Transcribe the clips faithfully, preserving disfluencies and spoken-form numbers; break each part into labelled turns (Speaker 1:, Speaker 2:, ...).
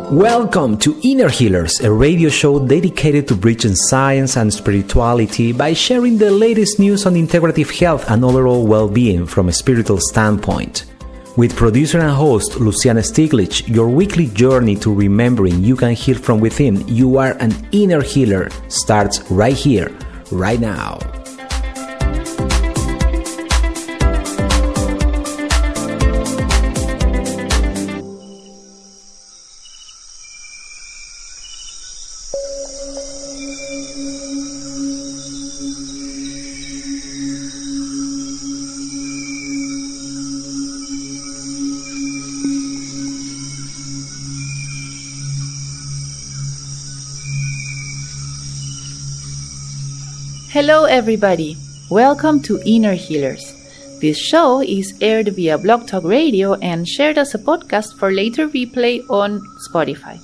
Speaker 1: Welcome to Inner Healers, a radio show dedicated to bridging science and spirituality by sharing the latest news on integrative health and overall well-being from a spiritual standpoint. With producer and host Luciana Stiglitz, your weekly journey to remembering you can heal from within, you are an inner healer, starts right here, right now.
Speaker 2: Hello everybody, welcome to Inner Healers. This show is aired via Blog Talk Radio and shared as a podcast for later replay on Spotify.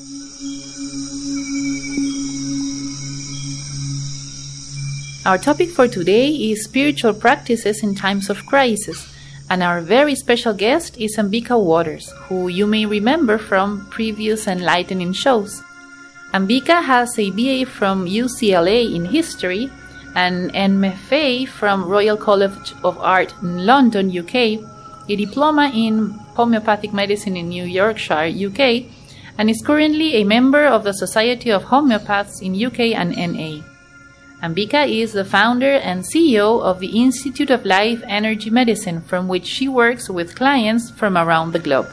Speaker 2: Our topic for today is spiritual practices in times of crisis, and our very special guest is Ambika Waters, who you may remember from previous enlightening shows. Ambika has a B A from U C L A in history, an M F A from Royal College of Art in London, U K, a diploma in homeopathic medicine in New Yorkshire, U K, and is currently a member of the Society of Homeopaths in U K and N A. Ambika is the founder and C E O of the Institute of Life Energy Medicine, from which she works with clients from around the globe.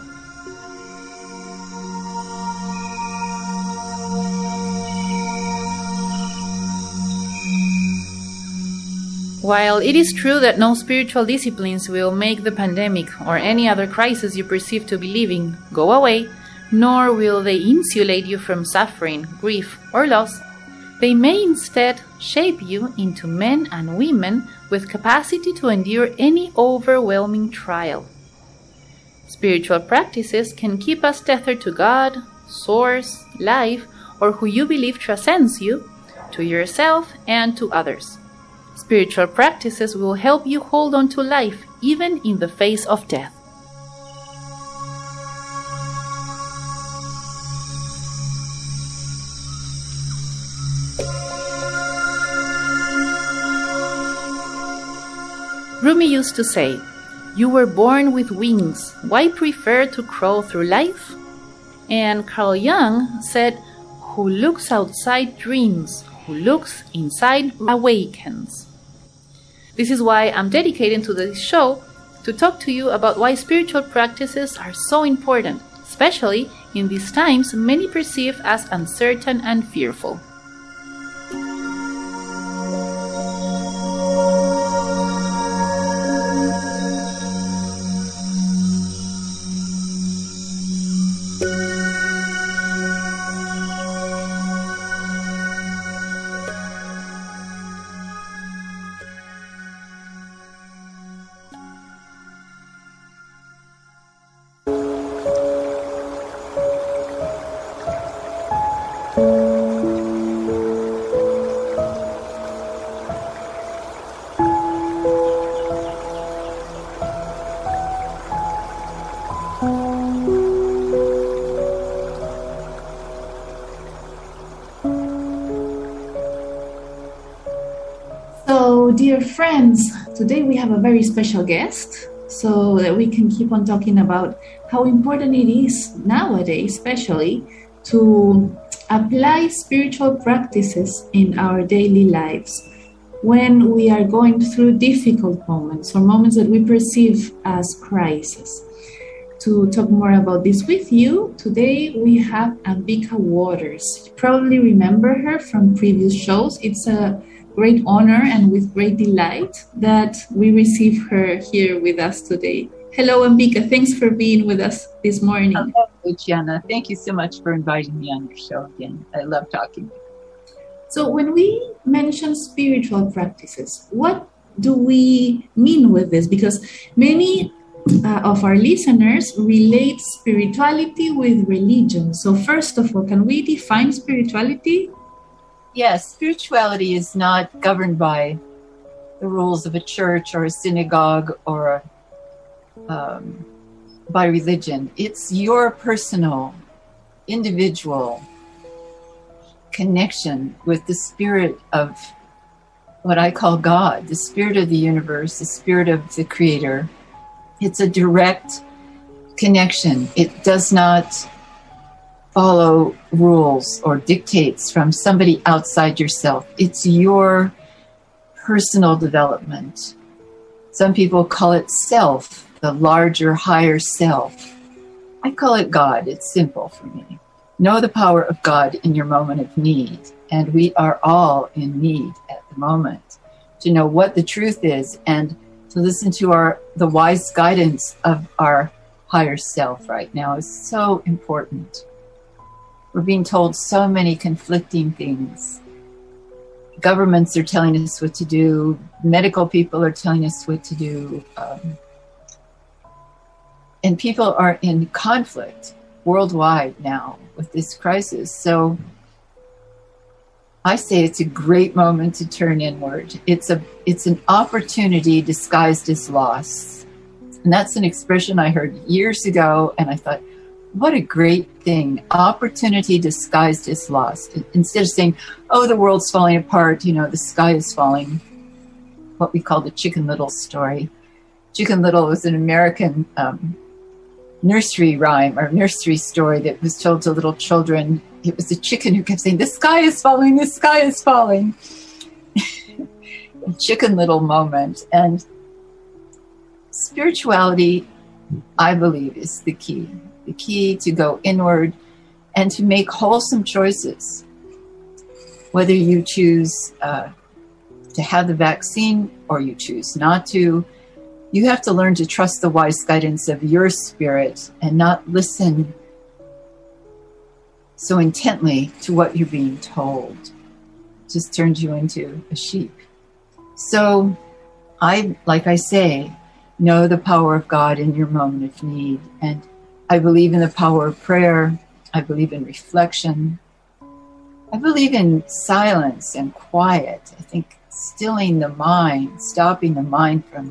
Speaker 2: While it is true that no spiritual disciplines will make the pandemic or any other crisis you perceive to be living go away, nor will they insulate you from suffering, grief, or loss, they may instead shape you into men and women with capacity to endure any overwhelming trial. Spiritual practices can keep us tethered to God, Source, life, or who you believe transcends you, to yourself, and to others. Spiritual practices will help you hold on to life even in the face of death. Rumi used to say, "You were born with wings, why prefer to crawl through life?" And Carl Jung said, "Who looks outside dreams, who looks inside awakens." This is why I'm dedicating to this show to talk to you about why spiritual practices are so important, especially in these times many perceive as uncertain and fearful. Dear friends, today we have a very special guest so that we can keep on talking about how important it is nowadays, especially, to apply spiritual practices in our daily lives when we are going through difficult moments or moments that we perceive as crisis. To talk more about this with you, today we have Ambika Waters. You probably remember her from previous shows. It's a great honor and with great delight that we receive her here with us today. Hello, Ambika. Thanks for being with us this morning.
Speaker 3: Hello, Luciana. Thank you so much for inviting me on your show again. I love talking.
Speaker 2: So when we mention spiritual practices, what do we mean with this? Because many uh, of our listeners relate spirituality with religion. So first of all, can we define spirituality?
Speaker 3: Yes, spirituality is not governed by the rules of a church or a synagogue or um, by religion. It's your personal individual connection with the spirit of what I call God, the spirit of the universe, the spirit of the Creator. It's a direct connection. It does not follow rules or dictates from somebody outside yourself. It's your personal development. Some people call it self, the larger, higher self. I call it God. It's simple for me. Know the power of God in your moment of need. And we are all in need at the moment to know what the truth is and to listen to our the wise guidance of our higher self right now is so important. We're being told so many conflicting things. Governments are telling us what to do. Medical people are telling us what to do. Um, and people are in conflict worldwide now with this crisis. So I say it's a great moment to turn inward. It's a it's an opportunity disguised as loss. And that's an expression I heard years ago, and I thought, what a great thing. Opportunity disguised as loss. Instead of saying, oh, the world's falling apart, you know, the sky is falling, what we call the Chicken Little story. Chicken Little was an American um, nursery rhyme or nursery story that was told to little children. It was a chicken who kept saying, the sky is falling, the sky is falling. A Chicken Little moment. And spirituality, I believe, is the key. The key to go inward and to make wholesome choices. Whether you choose uh, to have the vaccine or you choose not to, you have to learn to trust the wise guidance of your spirit and not listen so intently to what you're being told. It just turns you into a sheep. So I, like I say, know the power of God in your moment of need. And I believe in the power of prayer. I believe in reflection. I believe in silence and quiet. I think stilling the mind, stopping the mind from,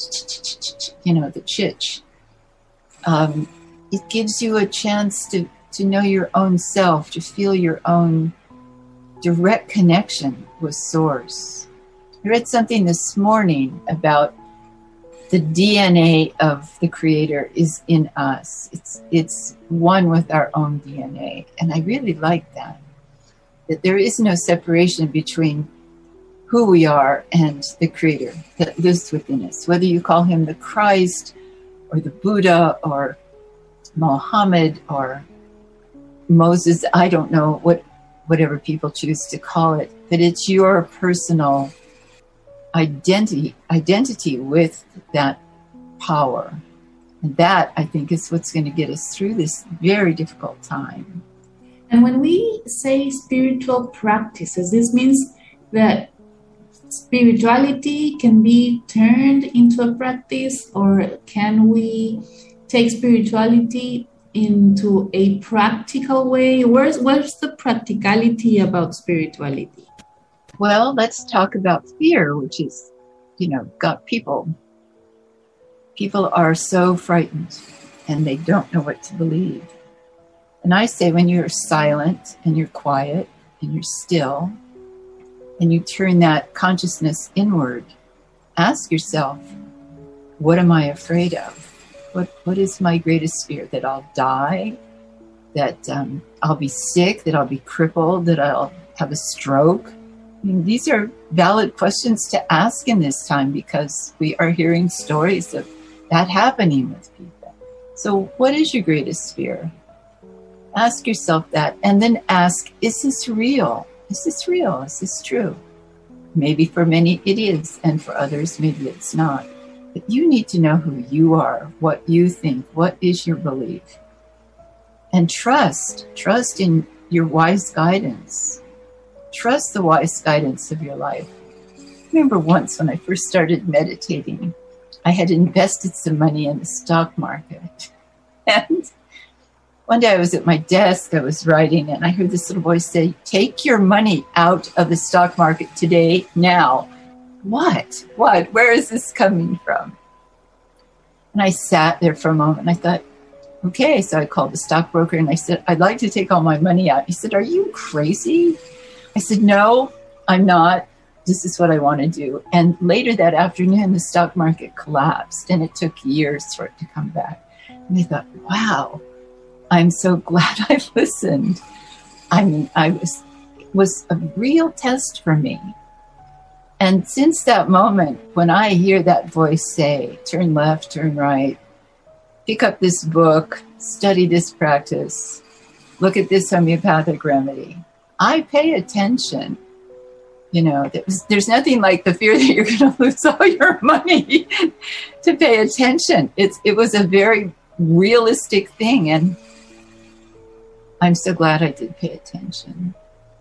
Speaker 3: you know, the chitch. Um, it gives you a chance to, to know your own self, to feel your own direct connection with Source. I read something this morning about the D N A of the Creator is in us. It's it's one with our own D N A. And I really like that. That there is no separation between who we are and the Creator that lives within us. Whether you call him the Christ or the Buddha or Mohammed or Moses, I don't know, what whatever people choose to call it. But it's your personal identity identity with that power. And that, I think, is what's going to get us through this very difficult time.
Speaker 4: And when we say spiritual practices, this means that spirituality can be turned into a practice, or can we take spirituality into a practical way? Where's, where's the practicality about spirituality?
Speaker 3: Well, let's talk about fear, which is, you know, got people. People are so frightened and they don't know what to believe. And I say when you're silent and you're quiet and you're still and you turn that consciousness inward, ask yourself, what am I afraid of? What What is my greatest fear? That I'll die? That um, I'll be sick? That I'll be crippled? That I'll have a stroke? I mean, these are valid questions to ask in this time because we are hearing stories of that happening with people. So what is your greatest fear? Ask yourself that, and then ask, is this real? Is this real? Is this true? Maybe for many it is, and for others maybe it's not. But you need to know who you are, what you think, what is your belief. And trust, trust in your wise guidance. Trust the wise guidance of your life. I remember once when I first started meditating, I had invested some money in the stock market. And one day I was at my desk, I was writing, and I heard this little voice say, take your money out of the stock market today, now. What? What? Where is this coming from? And I sat there for a moment and I thought, okay. So I called the stockbroker and I said, I'd like to take all my money out. He said, are you crazy? I said, no, I'm not. This is what I want to do. And later that afternoon, the stock market collapsed and it took years for it to come back. And I thought, wow, I'm so glad I listened. I mean, I was, it was a real test for me. And since that moment, when I hear that voice say, turn left, turn right, pick up this book, study this practice, look at this homeopathic remedy, I pay attention. You know, there's, there's nothing like the fear that you're going to lose all your money to pay attention. It's, it was a very realistic thing. And I'm so glad I did pay attention.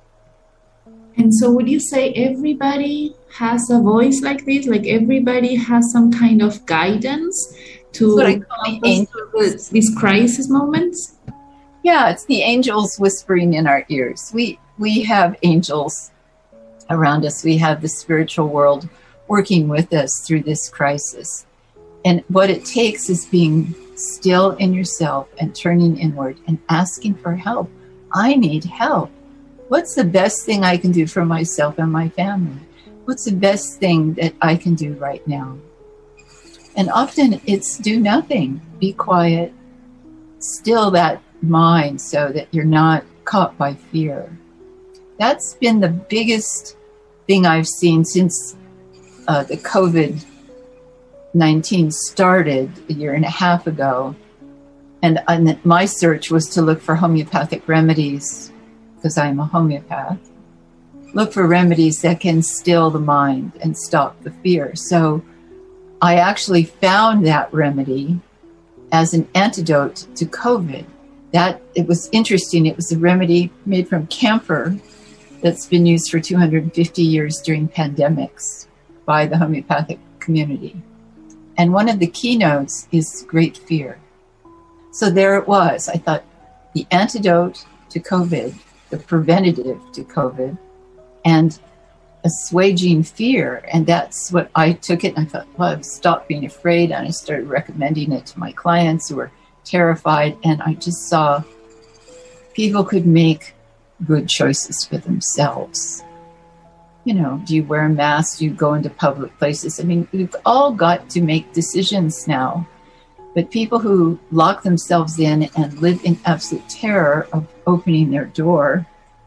Speaker 4: And so would you say everybody has a voice like this? Like everybody has some kind of guidance to
Speaker 3: what I call the angels.
Speaker 4: These crisis moments?
Speaker 3: Yeah, it's the angels whispering in our ears. We, we have angels around us. We have the spiritual world working with us through this crisis. And what it takes is being still in yourself and turning inward and asking for help. I need help. What's the best thing I can do for myself and my family? What's the best thing that I can do right now? And often it's do nothing. Be quiet. Still that mind so that you're not caught by fear. That's been the biggest thing I've seen since uh, the COVID nineteen started a year and a half ago. And, and my search was to look for homeopathic remedies, because I'm a homeopath. Look for remedies that can still the mind and stop the fear. So I actually found that remedy as an antidote to COVID. That, it was interesting. It was a remedy made from camphor that's been used for two hundred fifty years during pandemics by the homeopathic community. And one of the keynotes is great fear. So there it was. I thought the antidote to COVID, the preventative to COVID, and assuaging fear. And that's what I took it. And I thought, well, I've stopped being afraid. And I started recommending it to my clients who were terrified. And I just saw people could make good choices for themselves. You know, do you wear a mask? Do you go into public places? I mean, we've all got to make decisions now. But people who lock themselves in and live in absolute terror of opening their door,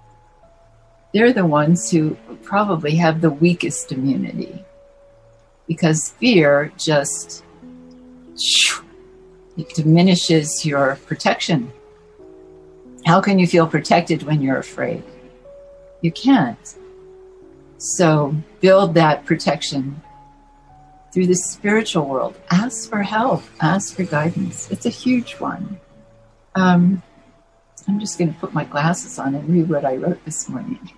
Speaker 3: they're the ones who probably have the weakest immunity. Because fear just, it diminishes your protection. How can you feel protected when you're afraid? You can't. So build that protection through the spiritual world. Ask for help. Ask for guidance. It's a huge one. Um, I'm just going to put my glasses on and read what I wrote this morning.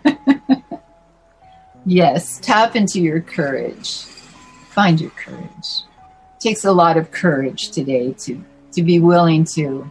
Speaker 3: Yes, tap into your courage. Find your courage. It takes a lot of courage today to, to be willing to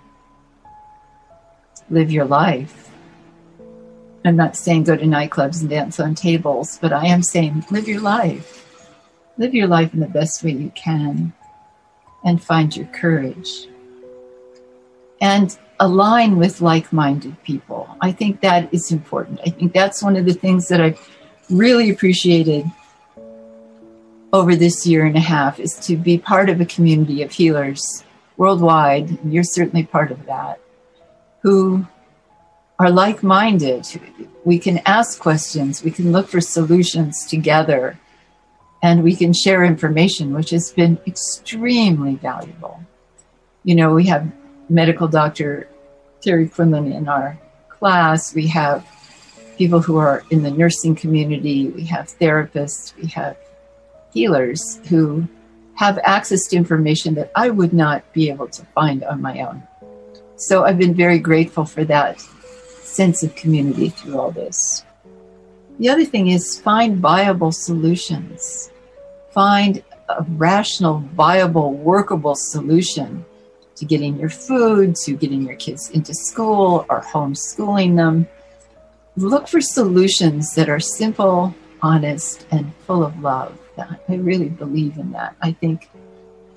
Speaker 3: live your life. I'm not saying go to nightclubs and dance on tables, but I am saying live your life. Live your life in the best way you can and find your courage. And align with like-minded people. I think that is important. I think that's one of the things that I've really appreciated over this year and a half is to be part of a community of healers worldwide, and you're certainly part of that, who are like-minded. We can ask questions, we can look for solutions together, and we can share information, which has been extremely valuable. You know, we have medical doctor Terry Quinlan in our class. We have people who are in the nursing community. We have therapists. We have healers who have access to information that I would not be able to find on my own. So I've been very grateful for that sense of community through all this. The other thing is find viable solutions. Find a rational, viable, workable solution to getting your food, to getting your kids into school or homeschooling them. Look for solutions that are simple, honest, and full of love. I really believe in that. I think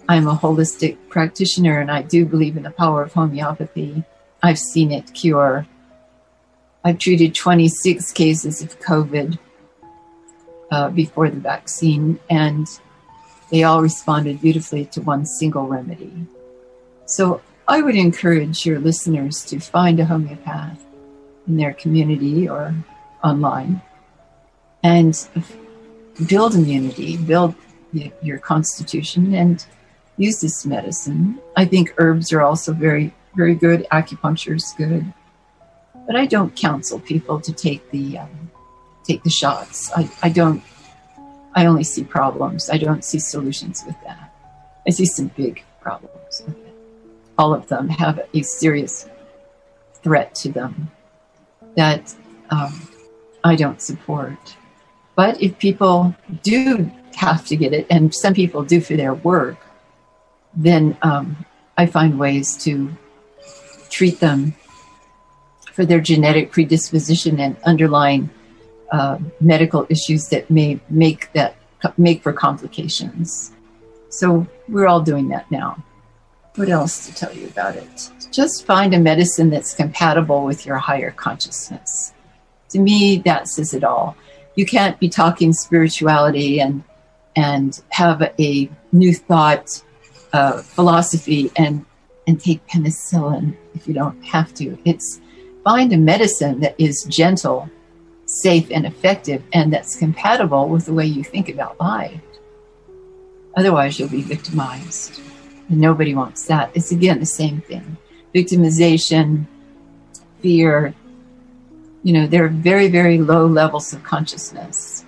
Speaker 3: I'm a holistic practitioner, and I do believe in the power of homeopathy. I've seen it cure. I've treated twenty-six cases of COVID uh, before the vaccine, and they all responded beautifully to one single remedy. So I would encourage your listeners to find a homeopath in their community or online and build immunity, build your constitution, and use this medicine. I think herbs are also very, very good. Acupuncture is good. But I don't counsel people to take the um, take the shots. I, I don't, I only see problems. I don't see solutions with that. I see some big problems with it. All of them have a serious threat to them that um, I don't support. But if people do have to get it, and some people do for their work, then um, I find ways to treat them for their genetic predisposition and underlying uh, medical issues that may make that make for complications. So we're all doing that now. What else to tell you about it? Just find a medicine that's compatible with your higher consciousness. To me, that says it all. You can't be talking spirituality and and have a new thought uh, philosophy and and take penicillin if you don't have to. It's find a medicine that is gentle, safe, and effective, and that's compatible with the way you think about life. Otherwise, you'll be victimized. And nobody wants that. It's, again, the same thing. Victimization, fear, you know, they're very, very low levels of consciousness.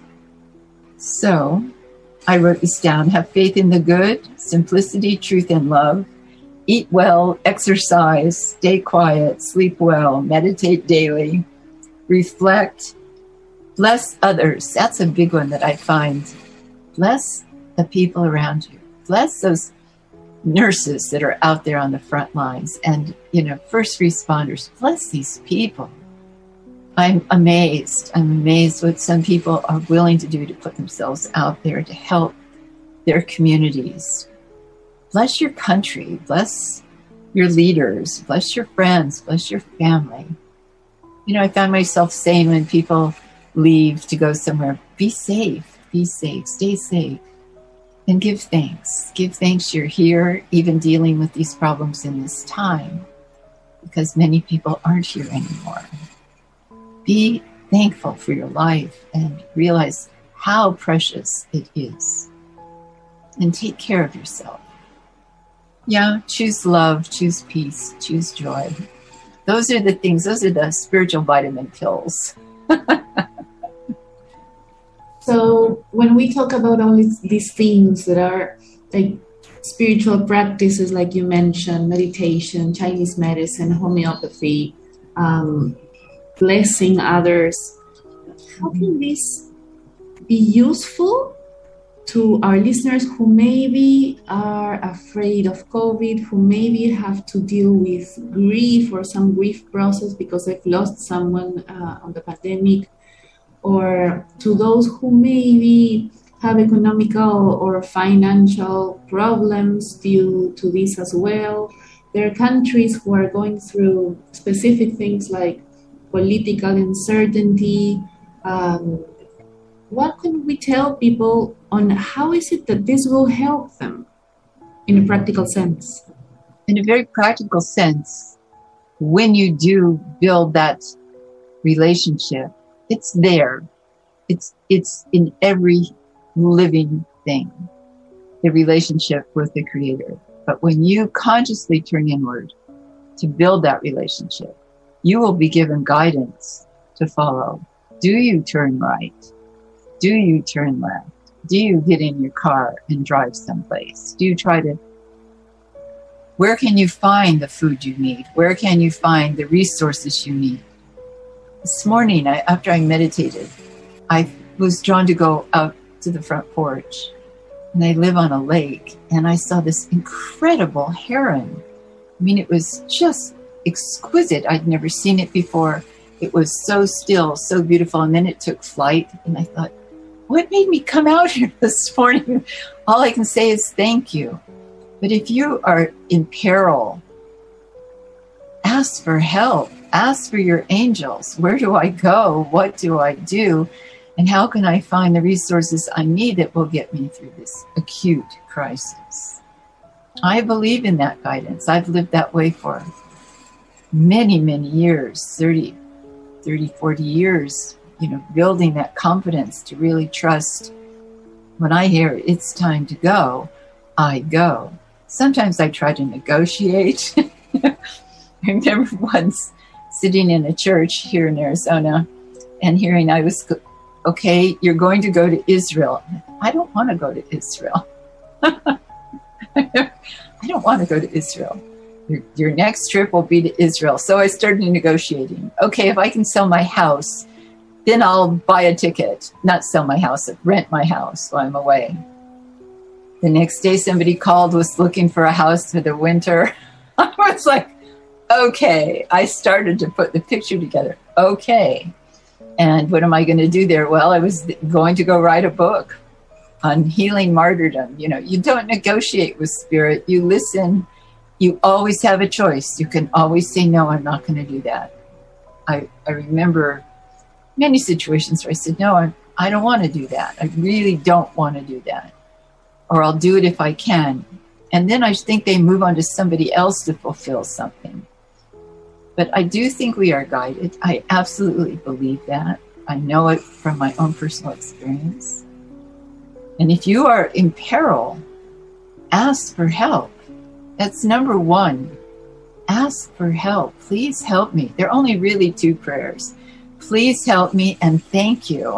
Speaker 3: So I wrote this down. Have faith in the good, simplicity, truth, and love. Eat well, exercise, stay quiet, sleep well, meditate daily, reflect, bless others. That's a big one that I find. Bless the people around you. Bless those nurses that are out there on the front lines and, you know, first responders. Bless these people. I'm amazed. I'm amazed what some people are willing to do to put themselves out there to help their communities. Bless your country. Bless your leaders. Bless your friends. Bless your family. You know, I found myself saying when people leave to go somewhere, be safe, be safe, stay safe, and give thanks. Give thanks you're here, even dealing with these problems in this time, because many people aren't here anymore. Be thankful for your life and realize how precious it is. And take care of yourself. Yeah, choose love, choose peace, choose joy. Those are the things, those are the spiritual vitamin pills.
Speaker 4: So when we talk about all these, these things that are like spiritual practices, like you mentioned, meditation, Chinese medicine, homeopathy, um, blessing others, how can this be useful to our listeners who maybe are afraid of COVID, who maybe have to deal with grief or some grief process because they've lost someone uh, on the pandemic, or to those who maybe have economical or financial problems due to this as well? There are countries who are going through specific things like political uncertainty. Um, what can we tell people on how is it that this will help them in a practical sense?
Speaker 3: In a very practical sense, when you do build that relationship, it's there. It's it's in every living thing, the relationship with the Creator. But when you consciously turn inward to build that relationship, you will be given guidance to follow. Do you turn right? Do you turn left? Do you get in your car and drive someplace? Do you try to... Where can you find the food you need? Where can you find the resources you need? This morning, I, after I meditated, I was drawn to go out to the front porch. And I live on a lake, and I saw this incredible heron. I mean, it was just exquisite. I'd never seen it before. It was so still, so beautiful. And then it took flight, and I thought, what made me come out here this morning? All I can say is thank you. But if you are in peril, ask for help. Ask for your angels. Where do I go? What do I do? And how can I find the resources I need that will get me through this acute crisis? I believe in that guidance. I've lived that way for many, many years, thirty, thirty, forty years, you know, building that confidence to really trust. When I hear it's time to go, I go. Sometimes I try to negotiate. I remember once sitting in a church here in Arizona and hearing I was, okay, you're going to go to Israel. I don't want to go to Israel. I don't want to go to Israel. Your, your next trip will be to Israel. So I started negotiating. Okay, if I can sell my house, then I'll buy a ticket. Not sell my house, rent my house while I'm away. The next day somebody called, was looking for a house for the winter. I was like, okay. I started to put the picture together. Okay. And what am I going to do there? Well, I was going to go write a book on healing martyrdom. You know, you don't negotiate with spirit. You listen. You always have a choice. You can always say, no, I'm not going to do that. I, I remember many situations where I said, no, I, I don't want to do that. I really don't want to do that. Or I'll do it if I can. And then I think they move on to somebody else to fulfill something. But I do think we are guided. I absolutely believe that. I know it from my own personal experience. And if you are in peril, ask for help. That's number one. Ask for help. Please help me. There are only really two prayers. Please help me and thank you.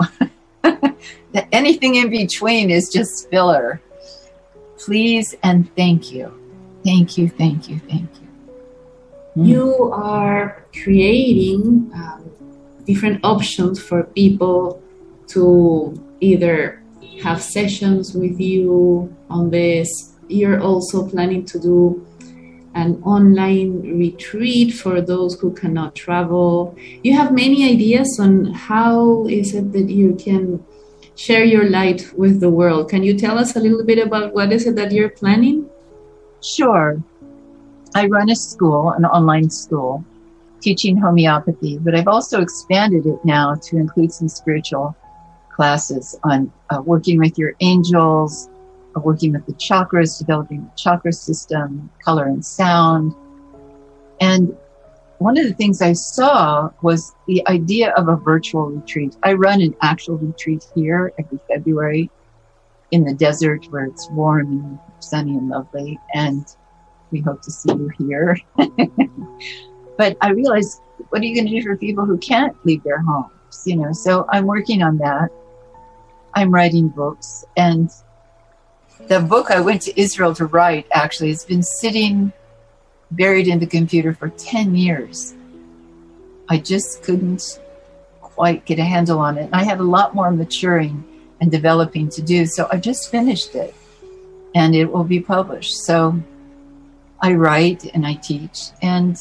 Speaker 3: Anything in between is just filler. Please and thank you. Thank you, thank you, thank you. Mm.
Speaker 4: You are creating um, different options for people to either have sessions with you on this. You're also planning to do an online retreat for those who cannot travel. You have many ideas on how is it that you can share your light with the world. Can you tell us a little bit about what is it that you're planning?
Speaker 3: Sure. I run a school, an online school, teaching homeopathy, but I've also expanded it now to include some spiritual classes on uh, working with your angels, uh, working with the chakras, developing the chakra system, color and sound. And one of the things I saw was the idea of a virtual retreat. I run an actual retreat here every February in the desert where it's warm and sunny and lovely. And we hope to see you here. But I realized, what are you going to do for people who can't leave their homes? You know, so I'm working on that. I'm writing books. And the book I went to Israel to write actually has been sitting buried in the computer for ten years. I just couldn't quite get a handle on it. And I had a lot more maturing and developing to do. So I just finished it and it will be published. So I write and I teach and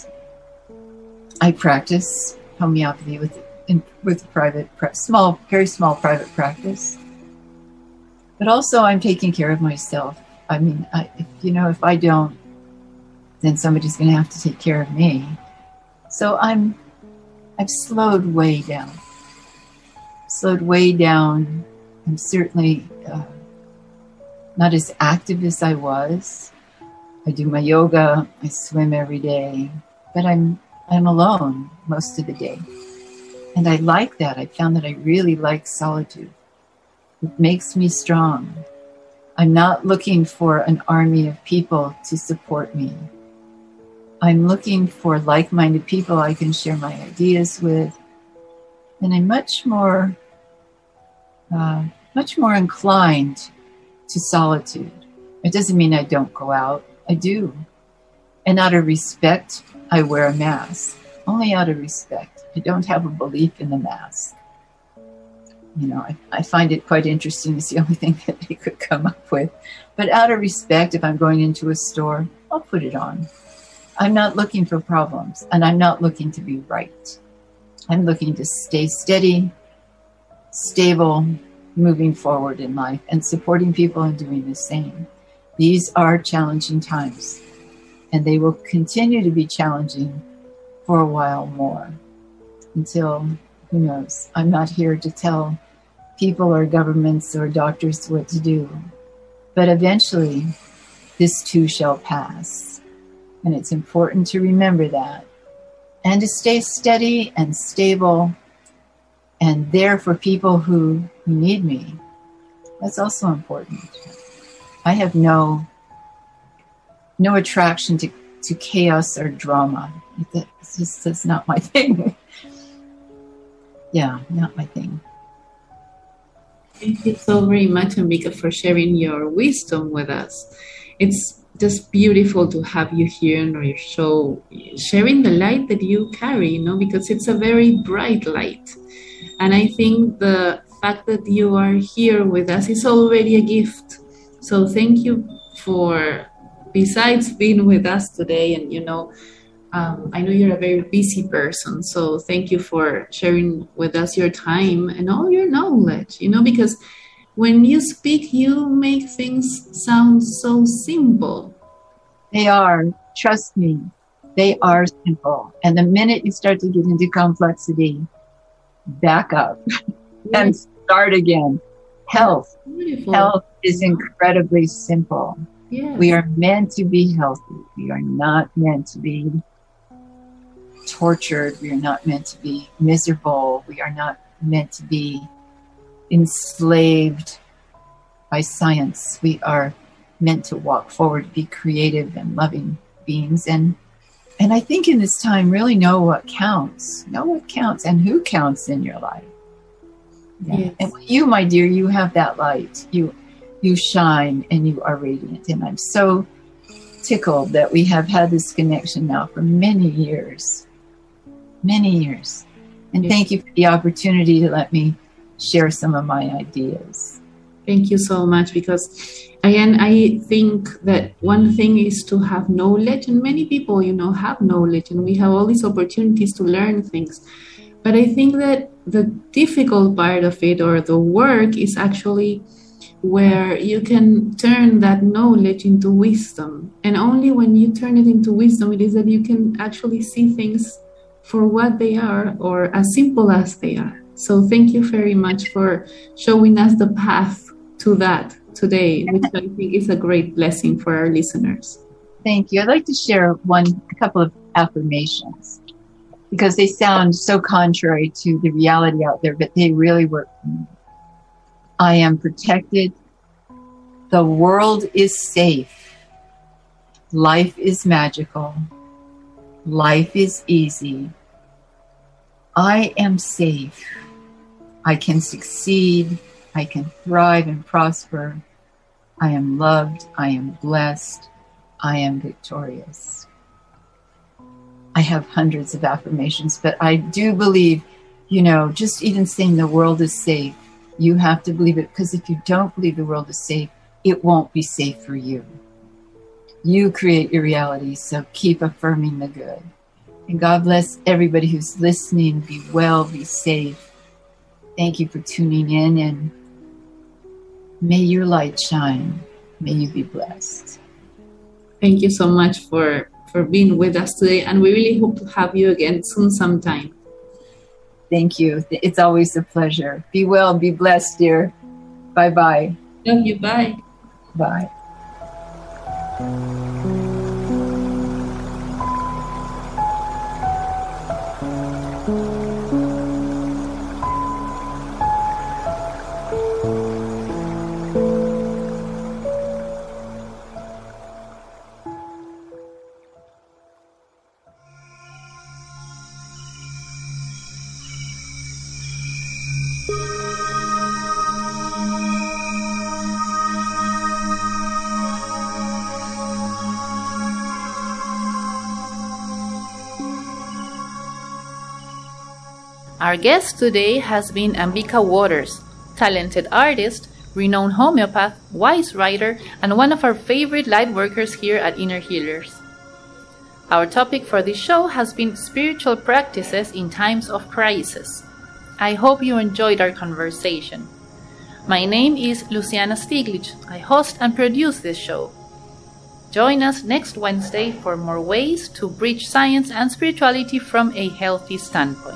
Speaker 3: I practice homeopathy with in, with private, small, very small private practice. But also I'm taking care of myself. I mean, I, if, you know, if I don't, then somebody's going to have to take care of me. So I'm, I've slowed way down, slowed way down. I'm certainly uh, not as active as I was. I do my yoga, I swim every day, but I'm, I'm alone most of the day. And I like that. I found that I really like solitude. It makes me strong. I'm not looking for an army of people to support me. I'm looking for like-minded people I can share my ideas with. And I'm much more, uh, much more inclined to solitude. It doesn't mean I don't go out. I do. And out of respect, I wear a mask. Only out of respect. I don't have a belief in the mask. You know, I, I find it quite interesting. It's the only thing that they could come up with. But out of respect, if I'm going into a store, I'll put it on. I'm not looking for problems, and I'm not looking to be right. I'm looking to stay steady, stable, moving forward in life, and supporting people and doing the same. These are challenging times, and they will continue to be challenging for a while more until, who knows, I'm not here to tell people or governments or doctors what to do. But eventually, this too shall pass. And it's important to remember that and to stay steady and stable and there for people who, who need me. That's also important. I have no no attraction to, to chaos or drama. It's just that's not my thing. Yeah, not my thing.
Speaker 4: Thank you so very much, Ambika, for sharing your wisdom with us. It's just beautiful to have you here on your show, sharing the light that you carry, you know, because it's a very bright light. And I think the fact that you are here with us is already a gift. So thank you for, besides being with us today, and, you know, um, I know you're a very busy person. So thank you for sharing with us your time and all your knowledge, you know, because when you speak, you make things sound so simple.
Speaker 3: They are. Trust me. They are simple. And the minute you start to get into complexity, back up and start again. Health. Beautiful. Health is incredibly simple.
Speaker 4: Yes.
Speaker 3: We are meant to be healthy. We are not meant to be tortured. We are not meant to be miserable. We are not meant to be enslaved by science. We are meant to walk forward, be creative and loving beings. And and I think in this time, really know what counts. Know what counts and who counts in your life. Yeah. Yes. And you, my dear, you have that light. You you shine and you are radiant. And I'm so tickled that we have had this connection now for many years. Many years. And yes. Thank you for the opportunity to let me share some of my ideas.
Speaker 4: Thank you so much, because again, I think that one thing is to have knowledge, and many people, you know, have knowledge, and we have all these opportunities to learn things. But I think that the difficult part of it, or the work, is actually where you can turn that knowledge into wisdom. And only when you turn it into wisdom, it is that you can actually see things for what they are, or as simple as they are. So thank you very much for showing us the path to that today, which I think is a great blessing for our listeners.
Speaker 3: Thank you. I'd like to share one, a couple of affirmations, because they sound so contrary to the reality out there, but they really work for me. I am protected. The world is safe. Life is magical. Life is easy. I am safe. I can succeed. I can thrive and prosper. I am loved. I am blessed. I am victorious. I have hundreds of affirmations, but I do believe, you know, just even saying the world is safe, you have to believe it, because if you don't believe the world is safe, it won't be safe for you. You create your reality, so keep affirming the good. And God bless everybody who's listening. Be well, be safe. Thank you for tuning in, and may your light shine. May you be blessed.
Speaker 4: Thank you so much for, for being with us today, and we really hope to have you again soon sometime.
Speaker 3: Thank you. It's always a pleasure. Be well, be blessed, dear. Bye-bye.
Speaker 4: Love you. Bye.
Speaker 3: Bye.
Speaker 2: Our guest today has been Ambika Waters, talented artist, renowned homeopath, wise writer, and one of our favorite light workers here at Inner Healers. Our topic for this show has been spiritual practices in times of crisis. I hope you enjoyed our conversation. My name is Luciana Stiglitz. I host and produce this show. Join us next Wednesday for more ways to bridge science and spirituality from a healthy standpoint.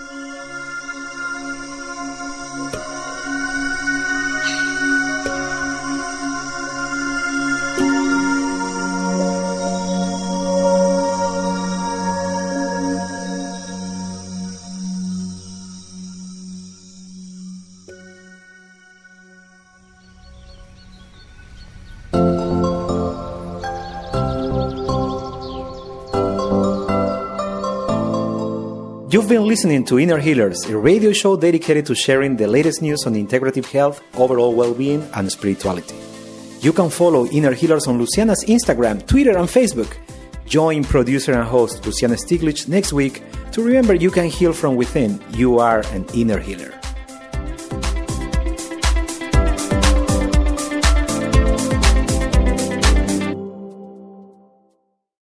Speaker 1: You've been listening to Inner Healers, a radio show dedicated to sharing the latest news on integrative health, overall well-being, and spirituality. You can follow Inner Healers on Luciana's Instagram, Twitter, and Facebook. Join producer and host Luciana Stiglitz next week to remember you can heal from within. You are an inner healer.